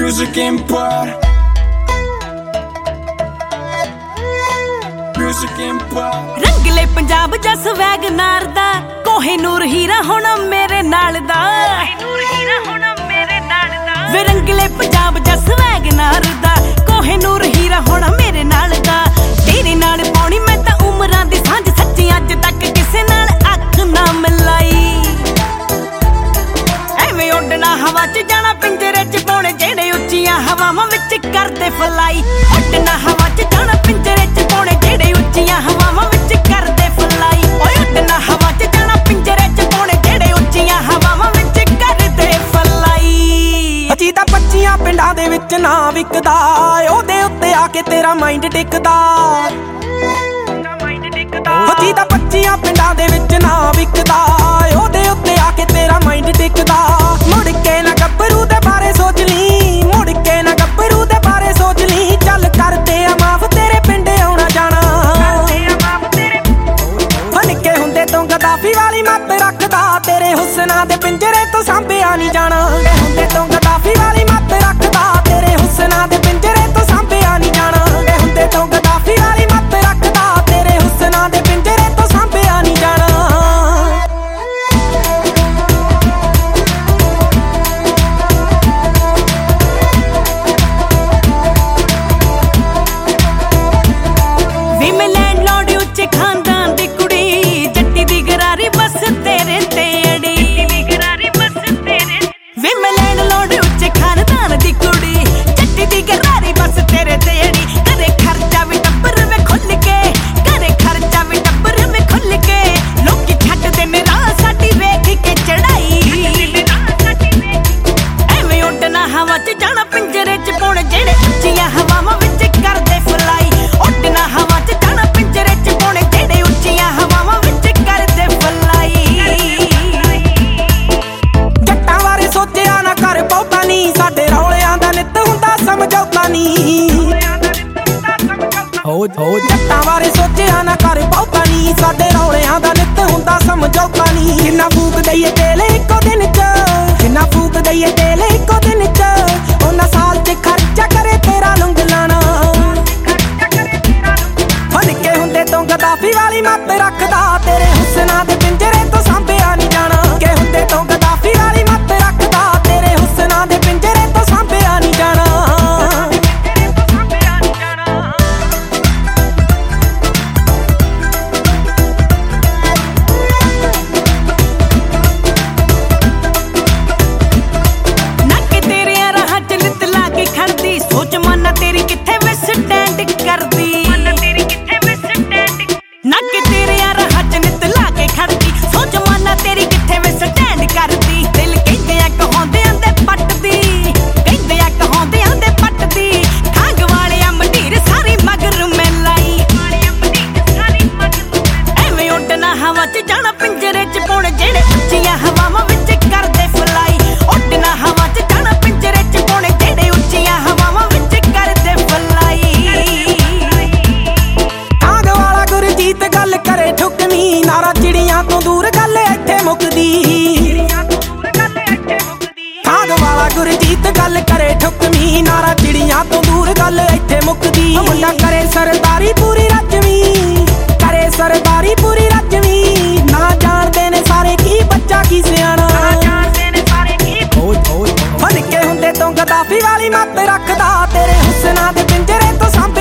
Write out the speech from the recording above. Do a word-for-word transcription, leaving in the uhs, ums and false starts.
Music Empire, Music Empire। रंगले पंजाब जस WagonR दा कोहिनूर हीरा होना मेरे नाल दा, कोहिनूर हीरा होना मेरे नाल दा। वे रंगले पंजाब जस वैगनार दा कोहिनूर हीरा होना मेरे नाल दा। तेरे नाल पाउणी मैं तां उमरां दी सांझ, सच्ची अज तक किसे नाल अख ना मिलाई। एवें उड़ना हवा च जाना पिंजरे च पाउणे जेड़े उच्चियां हवावां विच करदे फलाई। उड़ना हवा च जाना पिंजरे च पाउणे जेड़े उच्चियां हवावां विच करदे फलाई। ओए उड़ना हवा च जाना पिंजरे च पाउणे जेड़े उच्चियां हवावां विच करदे फलाई। अजी तां पच्चियां पिंडां दे विच ना विकदा, ओहदे उत्ते आके तेरा माइंड टिकदा। अजी तां पच्चियां पिंडां दे विच ना विकदा, ओहदे उत्ते आके तेरा माइंड टिकदा। मुड़ के ना गब्बरू दे बारे सोच ली, मुड़ के ना गब्बरू दे बारे सोच ली। चल करदे आ माफ तेरे पिंड आउणा जाना। निक्के हुंदे तों गद्दाफी वाली मत रखदा, तेरे हुस्ना दे पिंजरे तो सांभिया नहीं जाना। हुंदे तों गद्दाफी वाली मत रखदा, तेरे हुस्ना दे पिंजरे तो सांभिया नहीं जाना। हुंदे तों गद्दाफी वाली मत रखदा, तेरे हुस्ना दे पिंजरे तो सांभिया नहीं जाना। वे मैं लैंडलॉर्ड उच्चे खानदान दी कुड़ी, जट्टी दी गरारी बस तेरे ते अड़ी। वे मैं लैंडलॉर्ड उच्चे खानदान दी कुड़ी, जट्टी दी गरारी बस तेरे ते अड़ी। करे खर्चा भी टब्बर वे खुल के, करे खर्चा भी टब्बर वे खुल के। लोकी छड्डदे ने राह साडी वेख के चढ़ाई। एवें उड़ना हवा च जाना पिंजरे च पाउणे जेड़े उच्चियां हवावां विच करदे फलाई। उड़ना हवा च जाना पिंजरे च पाउणे जेड़े उच्चियां हवावां विच करदे फलाई। जट्टां बारे सोचिया ना कर बहुता नी, साडे रौलियां दा नित हुंदा समझौता नी। जट्टां बारे सोचिया ना कर बहुता नी, साडे रौलियां दा नित हुंदा समझौता नी। जिन्ना फूक दईए तेल इक्को दिन च, जिन्ना फूक दईए तेल इक्को दिन च, उन्ना साल च खर्चा करे तेरा लुंग लाना। निक्के हुंदे तों गद्दाफी वाली मत रखदा, तेरे हुस्ना दे पिंजरे तो सांभिया नहीं जाना। के हुंदे तों गद्दाफी वाली मत रखदा, तेरे हुस्ना दे पिंजरे तो सांभिया नहीं जाना। नक तेरे राह च लित ला के खड़दी, सोच माना तेरी किथे वे स्टैंड करदी। नक तेरे राह च नित ला के खड़दी, सोच माना तेरी किथे वे स्टैंड करदी। दिल कहंदे आ कहांदियां दे पटदी, कहंदे आ कहांदियां दे पटदी। खांग वालियां मंडीर सारी मगर मैं लाई। एवें उड़ना हवा च जाना पिंजरे च पाउणे जेड़े उच्चियां हवावां विच करदे फलाई। उड़ना हवा च जाना पिंजरे च पाउणे जेड़े उच्चियां हवावां विच करदे फलाई। कांग वाला गुरजीत गल करे ठुकनी, नारा चिड़ियां तो दूर गल इत्थे मुकदी। कांग वाला गुरजीत गल करे ठुकनी, नारा चिड़ियां तो दूर गल इत्थे मुकदी। मुंडा करे सरदारी पूरी रजवी, करे सरदारी पूरी रजवी। ना जानदे ने सारे की बच्चा की सियाणा। निक्के हुंदे तों गद्दाफी वाली मत रखदा, तेरे हुस्ना दे पिंजरे तो सांभ